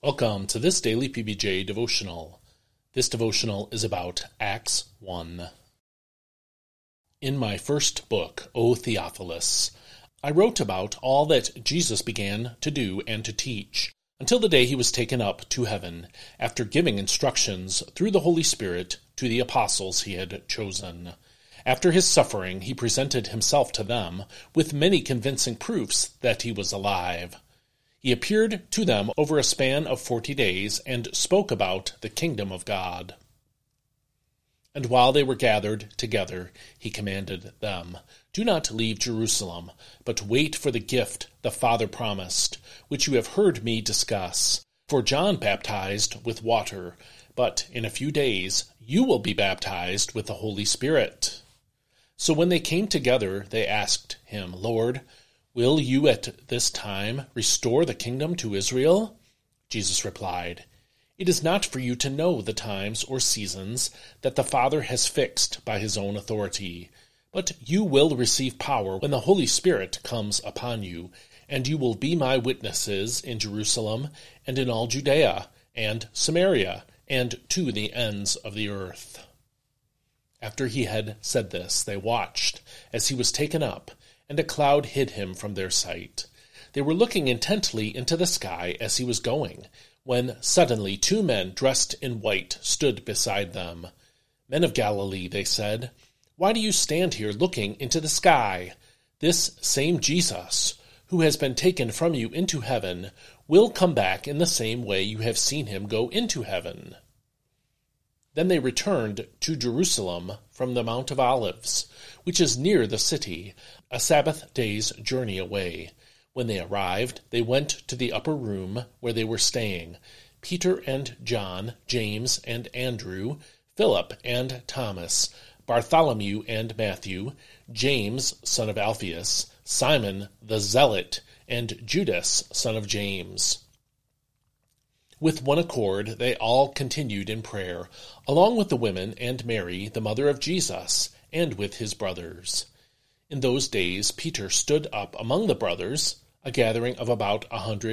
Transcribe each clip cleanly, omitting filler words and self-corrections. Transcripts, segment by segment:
Welcome to this daily PBJ devotional. This devotional is about Acts 1. In my first book, O Theophilus, I wrote about all that Jesus began to do and to teach, until the day he was taken up to heaven, after giving instructions through the Holy Spirit to the apostles he had chosen. After his suffering, he presented himself to them with many convincing proofs that he was alive. He appeared to them over a span of 40 days and spoke about the kingdom of God. And while they were gathered together, he commanded them, "Do not leave Jerusalem, but wait for the gift the Father promised, which you have heard me discuss. For John baptized with water, but in a few days you will be baptized with the Holy Spirit." So when they came together, they asked him, "Lord, will you at this time restore the kingdom to Israel?" Jesus replied, "It is not for you to know the times or seasons that the Father has fixed by his own authority, but you will receive power when the Holy Spirit comes upon you, and you will be my witnesses in Jerusalem and in all Judea and Samaria and to the ends of the earth." After he had said this, they watched as he was taken up, and a cloud hid him from their sight. They were looking intently into the sky as he was going, when suddenly 2 men dressed in white stood beside them. "Men of Galilee," they said, "why do you stand here looking into the sky? This same Jesus, who has been taken from you into heaven, will come back in the same way you have seen him go into heaven." Then they returned to Jerusalem from the Mount of Olives, which is near the city, a Sabbath day's journey away. When they arrived, they went to the upper room where they were staying, Peter and John, James and Andrew, Philip and Thomas, Bartholomew and Matthew, James, son of Alphaeus, Simon the Zealot, and Judas, son of James. With one accord they all continued in prayer, along with the women and Mary, the mother of Jesus, and with his brothers. In those days Peter stood up among the brothers, a gathering of about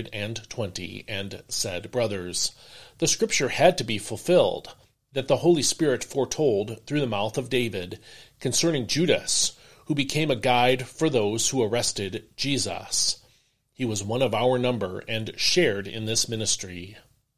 120, and said, "Brothers, the scripture had to be fulfilled, that the Holy Spirit foretold through the mouth of David concerning Judas, who became a guide for those who arrested Jesus. He was one of our number and shared in this ministry."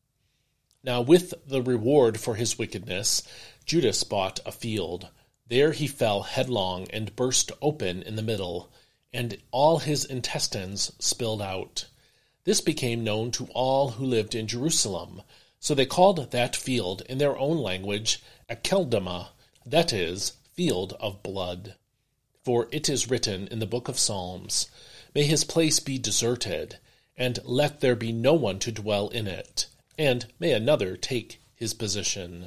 Now with the reward for his wickedness, Judas bought a field. There he fell headlong and burst open in the middle, and all his intestines spilled out. This became known to all who lived in Jerusalem, so they called that field in their own language Akeldama, that is, field of blood. For it is written in the book of Psalms, "May his place be deserted, and let there be no one to dwell in it, and may another take his position."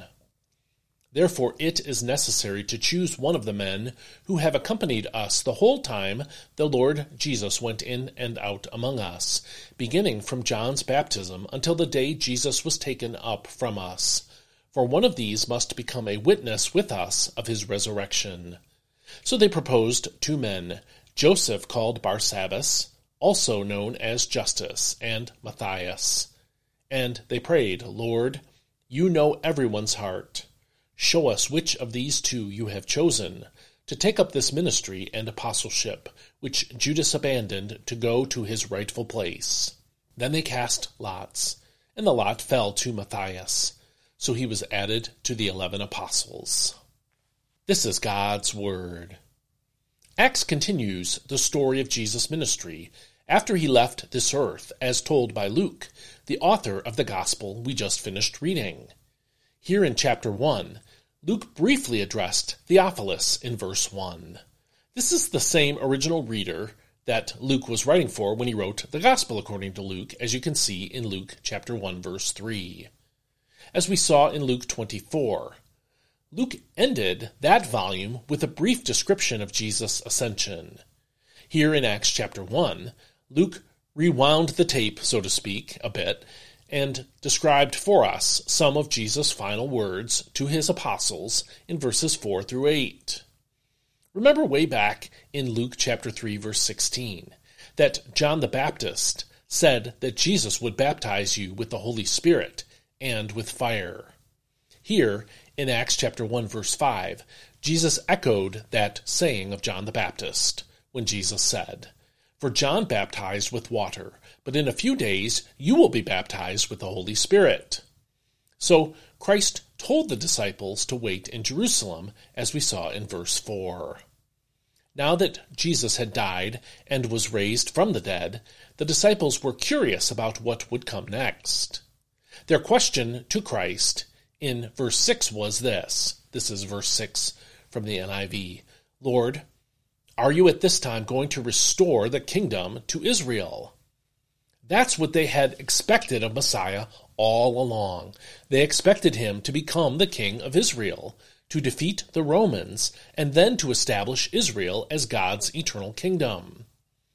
Therefore it is necessary to choose one of the men who have accompanied us the whole time the Lord Jesus went in and out among us, beginning from John's baptism until the day Jesus was taken up from us. For one of these must become a witness with us of his resurrection. So they proposed 2 men, Joseph called Barsabbas, also known as Justus, and Matthias. And they prayed, "Lord, you know everyone's heart. Show us which of these 2 you have chosen to take up this ministry and apostleship, which Judas abandoned to go to his rightful place." Then they cast lots, and the lot fell to Matthias. So he was added to the 11 apostles. This is God's Word. Acts continues the story of Jesus' ministry after he left this earth, as told by Luke, the author of the gospel we just finished reading. Here in chapter 1, Luke briefly addressed Theophilus in verse 1. This is the same original reader that Luke was writing for when he wrote the Gospel according to Luke, as you can see in Luke chapter 1, verse 3. As we saw in Luke 24, Luke ended that volume with a brief description of Jesus' ascension. Here in Acts chapter 1, Luke rewound the tape, so to speak, a bit, and described for us some of Jesus' final words to his apostles in verses 4 through 8. Remember way back in Luke chapter 3, verse 16, that John the Baptist said that Jesus would baptize you with the Holy Spirit and with fire. Here, in Acts chapter 1, verse 5, Jesus echoed that saying of John the Baptist, when Jesus said, "For John baptized with water, but in a few days you will be baptized with the Holy Spirit." So Christ told the disciples to wait in Jerusalem, as we saw in verse 4. Now that Jesus had died and was raised from the dead, the disciples were curious about what would come next. Their question to Christ in verse 6 was this. This is verse 6 from the NIV. "Lord, are you at this time going to restore the kingdom to Israel?" That's what they had expected of Messiah all along. They expected him to become the king of Israel, to defeat the Romans, and then to establish Israel as God's eternal kingdom.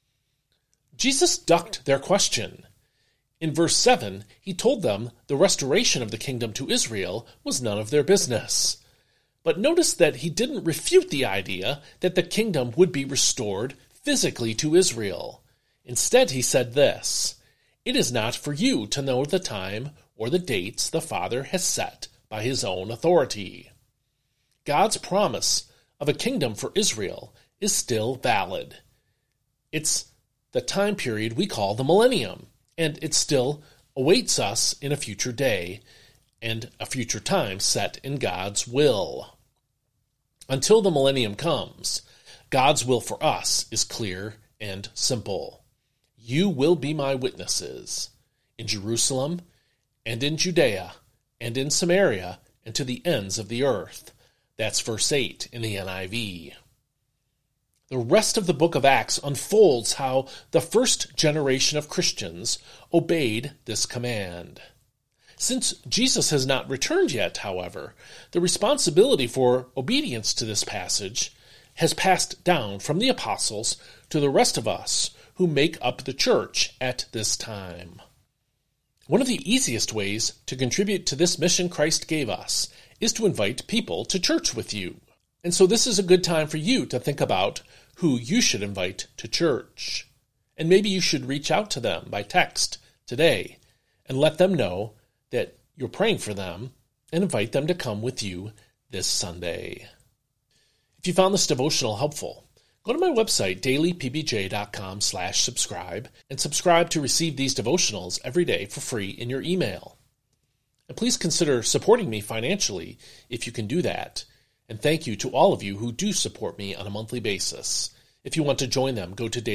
Jesus ducked their question. In verse 7, he told them the restoration of the kingdom to Israel was none of their business. But notice that he didn't refute the idea that the kingdom would be restored physically to Israel. Instead, he said this, "It is not for you to know the time or the dates the Father has set by his own authority." God's promise of a kingdom for Israel is still valid. It's the time period we call the millennium, and it still awaits us in a future day and a future time set in God's will. Until the millennium comes, God's will for us is clear and simple. You will be my witnesses in Jerusalem and in Judea and in Samaria and to the ends of the earth. That's verse 8 in the NIV. The rest of the book of Acts unfolds how the first generation of Christians obeyed this command. Since Jesus has not returned yet, however, the responsibility for obedience to this passage has passed down from the apostles to the rest of us who make up the church at this time. One of the easiest ways to contribute to this mission Christ gave us is to invite people to church with you. And so this is a good time for you to think about who you should invite to church. And maybe you should reach out to them by text today and let them know that you're praying for them and invite them to come with you this Sunday. If you found this devotional helpful, go to my website, dailypbj.com/subscribe, and subscribe to receive these devotionals every day for free in your email. And please consider supporting me financially if you can do that. And thank you to all of you who do support me on a monthly basis. If you want to join them, go to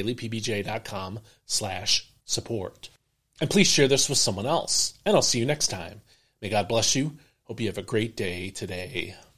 dailypbj.com/support. And please share this with someone else. And I'll see you next time. May God bless you. Hope you have a great day today.